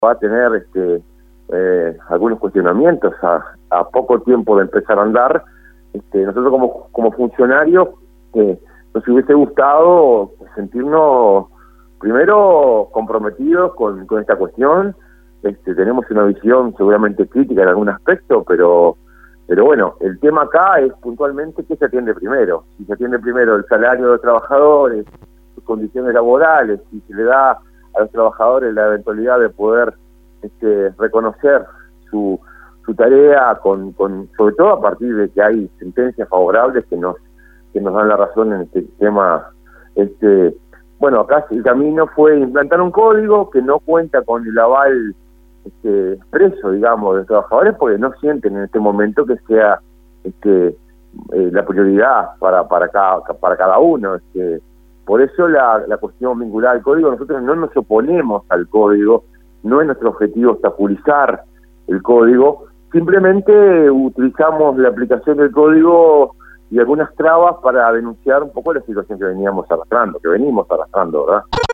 va a tener algunos cuestionamientos a poco tiempo de empezar a andar. Nosotros como funcionarios nos hubiese gustado sentirnos primero comprometidos con esta cuestión. Tenemos una visión seguramente crítica en algún aspecto, pero bueno, el tema acá es puntualmente qué se atiende primero. Si se atiende primero el salario de los trabajadores, sus condiciones laborales, si se le da a los trabajadores la eventualidad de poder reconocer su tarea, sobre todo a partir de que hay sentencias favorables que nos dan la razón en este tema. Bueno, acá el camino fue implantar un código que no cuenta con el aval expreso, digamos, de los trabajadores, porque no sienten en este momento que sea la prioridad para cada uno. Por eso la cuestión vinculada al código, nosotros no nos oponemos al código, no es nuestro objetivo obstaculizar el código, simplemente utilizamos la aplicación del código y algunas trabas para denunciar un poco la situación que venimos arrastrando, ¿verdad?